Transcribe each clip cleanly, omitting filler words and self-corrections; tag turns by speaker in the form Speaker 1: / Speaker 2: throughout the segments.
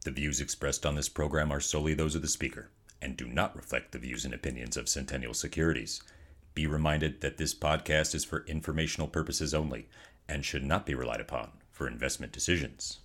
Speaker 1: The views expressed on this program are solely those of the speaker and do not reflect the views and opinions of Centennial Securities. Be reminded that this podcast is for informational purposes only and should not be relied upon for investment decisions.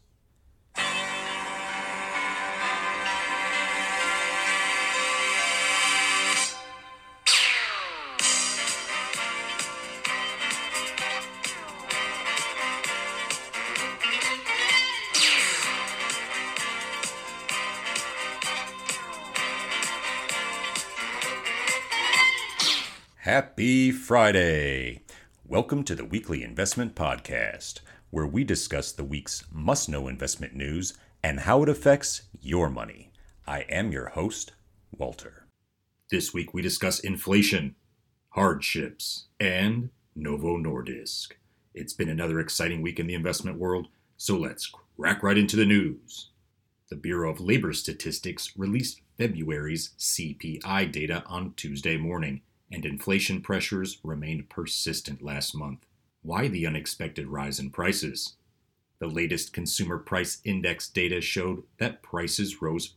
Speaker 1: Happy Friday! Welcome to the Weekly Investment Podcast, where we discuss the week's must-know investment news and how it affects your money. I am your host, Walter. This week we discuss inflation, hardships, and Novo Nordisk. It's been another exciting week in the investment world, so let's crack right into the news. The Bureau of Labor Statistics released February's CPI data on Tuesday morning, and inflation pressures remained persistent last month. Why the unexpected rise in prices? The latest Consumer Price Index data showed that prices rose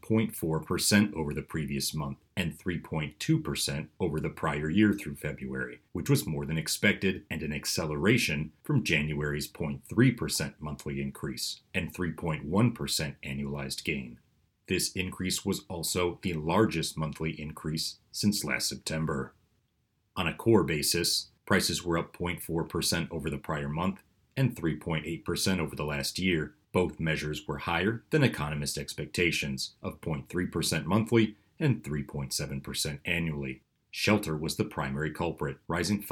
Speaker 1: 0.4% over the previous month and 3.2% over the prior year through February, which was more than expected and an acceleration from January's 0.3% monthly increase and 3.1% annualized gain. This increase was also the largest monthly increase since last September. On a core basis, prices were up 0.4% over the prior month and 3.8% over the last year. Both measures were higher than economist expectations of 0.3% monthly and 3.7% annually. Shelter was the primary culprit, rising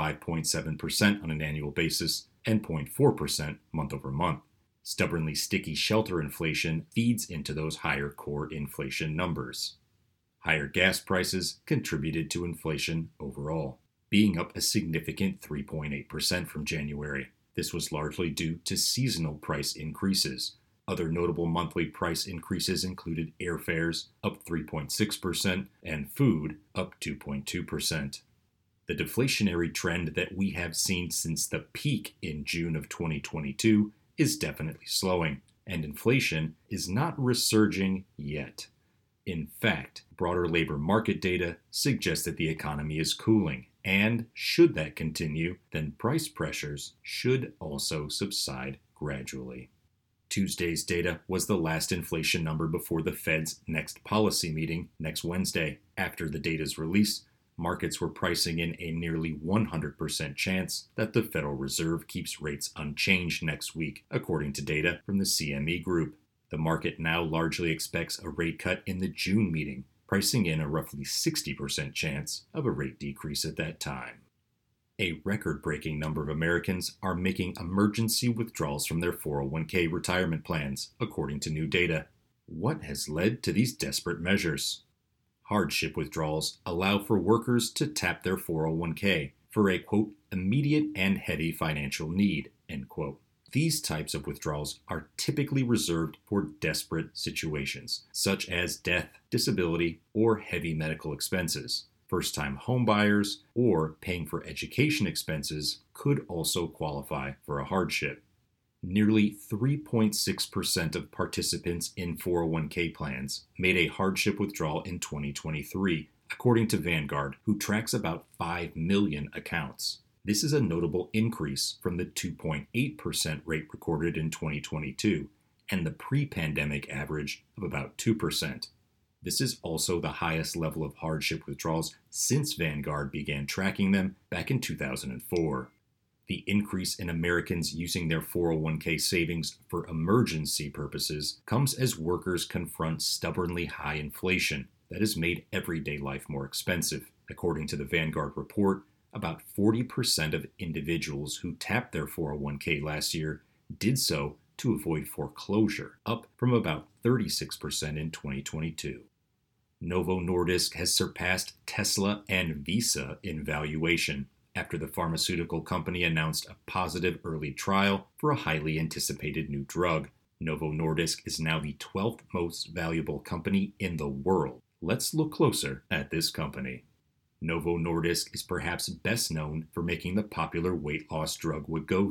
Speaker 1: 5.7% on an annual basis and 0.4% month over month. Stubbornly sticky shelter inflation feeds into those higher core inflation numbers. Higher gas prices contributed to inflation overall, being up a significant 3.8% from January. This was largely due to seasonal price increases. Other notable monthly price increases included airfares, up 3.6%, and food, up 2.2%. The deflationary trend that we have seen since the peak in June of 2022 is definitely slowing, and inflation is not resurging yet. In fact, broader labor market data suggests that the economy is cooling, and should that continue, then price pressures should also subside gradually. Tuesday's data was the last inflation number before the Fed's next policy meeting next Wednesday. After the data's release, markets were pricing in a nearly 100% chance that the Federal Reserve keeps rates unchanged next week, according to data from the CME Group. The market now largely expects a rate cut in the June meeting, pricing in a roughly 60% chance of a rate decrease at that time. A record-breaking number of Americans are making emergency withdrawals from their 401k retirement plans, according to new data. What has led to these desperate measures? Hardship withdrawals allow for workers to tap their 401k for a, quote, immediate and heavy financial need, end quote. These types of withdrawals are typically reserved for desperate situations, such as death, disability, or heavy medical expenses. First-time homebuyers or paying for education expenses could also qualify for a hardship. Nearly 3.6% of participants in 401k plans made a hardship withdrawal in 2023, according to Vanguard, who tracks about 5 million accounts. This is a notable increase from the 2.8% rate recorded in 2022 and the pre-pandemic average of about 2%. This is also the highest level of hardship withdrawals since Vanguard began tracking them back in 2004. The increase in Americans using their 401k savings for emergency purposes comes as workers confront stubbornly high inflation that has made everyday life more expensive. According to the Vanguard report, about 40% of individuals who tapped their 401k last year did so to avoid foreclosure, up from about 36% in 2022. Novo Nordisk has surpassed Tesla and Visa in valuation after the pharmaceutical company announced a positive early trial for a highly anticipated new drug. Novo Nordisk is now the 12th most valuable company in the world. Let's look closer at this company. Novo Nordisk is perhaps best known for making the popular weight loss drug Wegovy.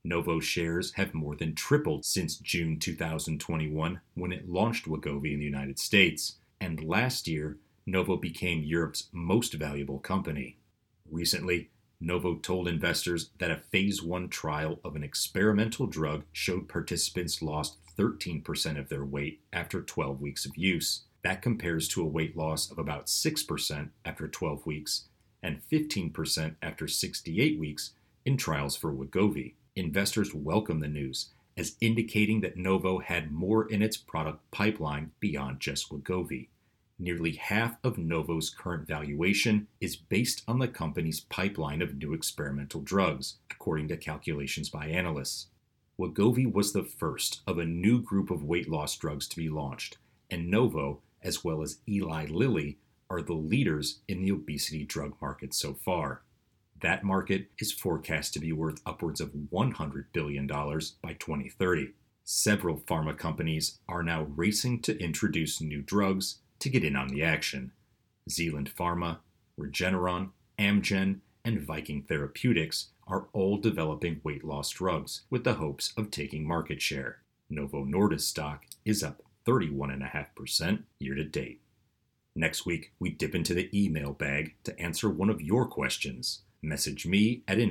Speaker 2: Novo shares have more than tripled since June 2021 when it launched Wegovy in the United States, and last year, Novo became Europe's most valuable company. Recently, Novo told investors that a phase 1 trial of an experimental drug showed participants lost 13% of their weight after 12 weeks of use. That compares to a weight loss of about 6% after 12 weeks and 15% after 68 weeks in trials for Wegovy. Investors welcome the news as indicating that Novo had more in its product pipeline beyond just Wegovy. Nearly half of Novo's current valuation is based on the company's pipeline of new experimental drugs, according to calculations by analysts. Wegovy was the first of a new group of weight loss drugs to be launched, and Novo, as well as Eli Lilly, are the leaders in the obesity drug market so far. That market is forecast to be worth upwards of $100 billion by 2030. Several pharma companies are now racing to introduce new drugs to get in on the action. Zealand Pharma, Regeneron, Amgen, and Viking Therapeutics are all developing weight loss drugs with the hopes of taking market share. Novo Nordisk stock is up 31.5% year to date. Next week, we dip into the email bag to answer one of your questions. Message me at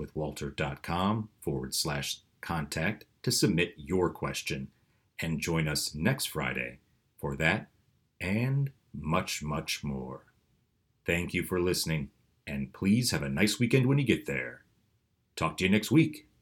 Speaker 2: investwithwalter.com/contact to submit your question, and join us next Friday for that and much, much more. Thank you for listening, and please have a nice weekend when you get there. Talk to you next week.